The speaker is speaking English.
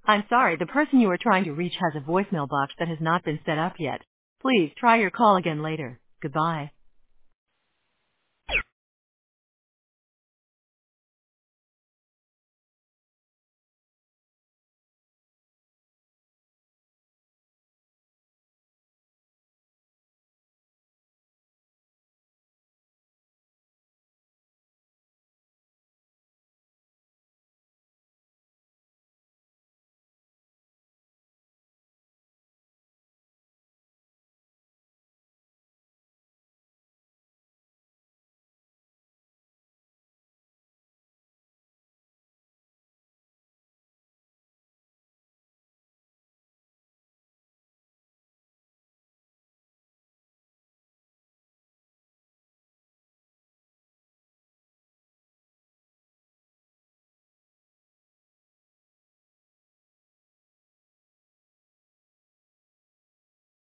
I'm sorry, the person you are trying to reach has a voicemail box that has not been set up yet. Please try your call again later. Goodbye.